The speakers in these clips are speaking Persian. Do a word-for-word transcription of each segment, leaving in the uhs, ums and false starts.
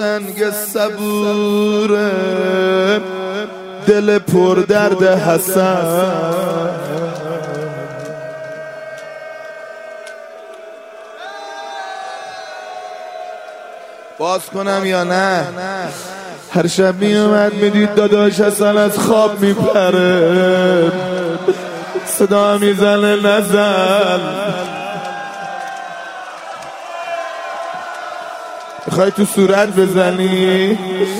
سنگ صبوره دل پر درد حسن. باز کنم یا نه؟ هر شب می اومد میدید داداش حسن از خواب میپره، صدا میزنه نزن. میخوای تو صورت بزنی؟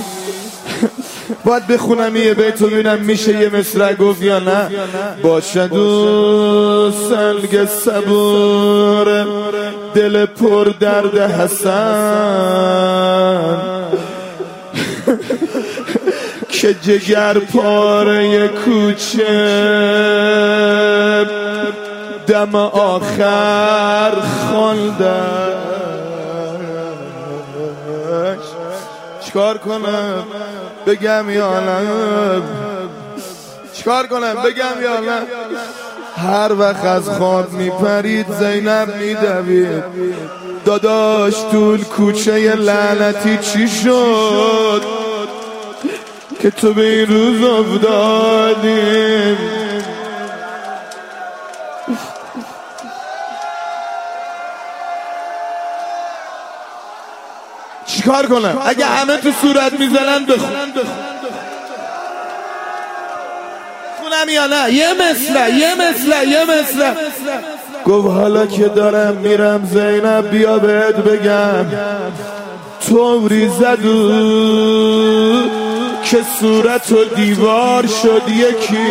باید بخونم یه بیت و ببینم میشه یه مصرع گفت یا نه. باشد و سنگ صبور دل پر درد حسن که جگر پاره کوچه دم آخر خواندن. چیکار کنم بگم یا نه؟ چیکار کنم بگم یا نه؟ هر وقت از خواب میپرید زینب میدوید داداش طول کوچه لعنتی چی شد که تو به این روز افتادیم؟ چیکار کنم؟ اگه همه تو صورت میزنن بخون خونم یا نه؟ یه مصرع یه مصرع یه مصرع. گفت حالا که دارم میرم زینب بیا بهت بگم طوری زدو که صورت و دیوار شد یکی.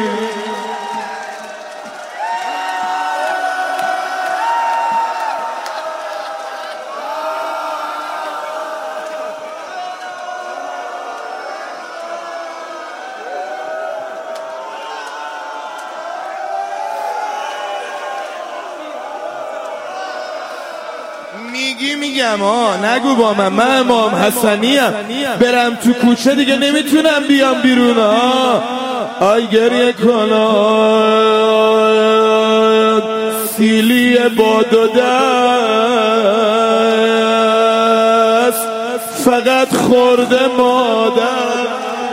میگی میگم ها نگو با من، من امام حسنیم، برم تو کوچه دیگه نمیتونم بیام بیرون ها. آی گریه کنم سیلی باد و دست فقط خورده مادر.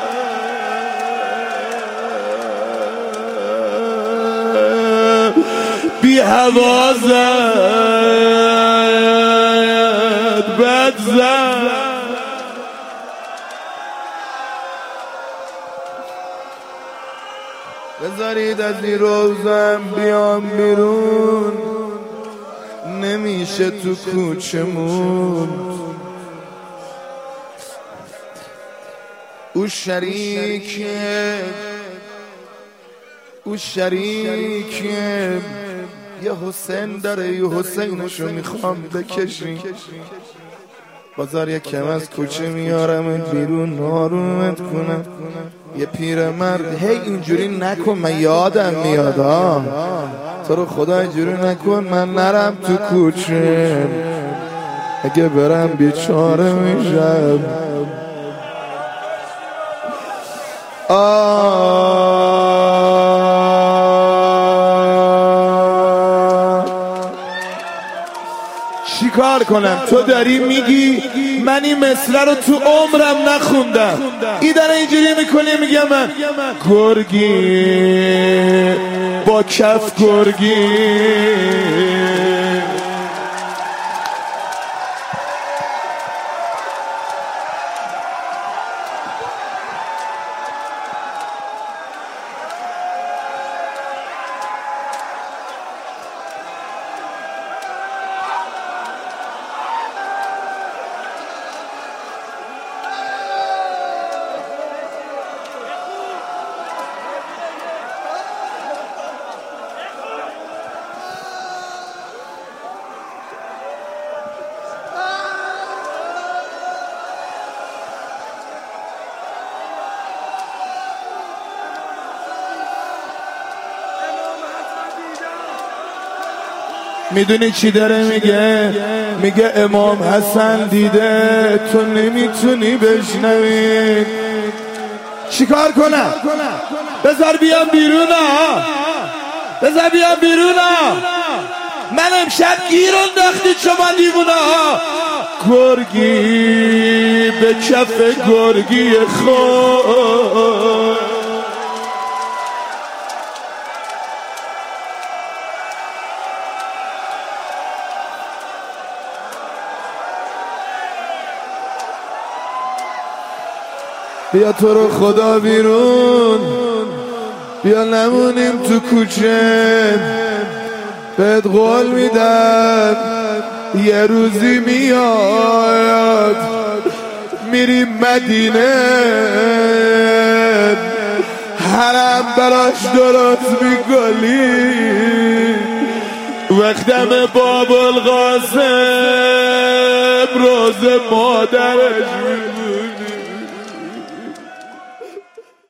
بی حوازت بد زد بذارید از این روزم بیام بیرون نمیشه تو کوچمون. او شریکه او شریکه یه حسین داره یه حسینشو میخوام بکشی. بازار یک کم از کوچه میارم بیرون آرومت کنم. یه پیرمرد هی اینجوری نکن من یادم میاد ها تو رو خدا اینجوری نکن من نرم تو کوچه اگه برم بیچاره میشم. چی کار کنم؟ تو داری میگی من این مصرع رو تو عمرم نخوندم، ای داره اینجوری میکنی میگه من گرگی با کف گرگی. میدونی چی داره میگه؟ میگه امام حسن دیده تو نمیتونی بشنوی. چیکار کنم؟ بذار بیام بیرون ها، بذار بیام بیرون ها. من امشب گیر انداختید شما دیوونه ها. گرگی به کف گرگی خود بیا تو رو خدا بیرون، بیا نمونیم تو کوچه، بهت قول میدم یه روزی میاد میریم مدینه، حرم براش درست میکنی، وقتم باب القاسم روز مادرش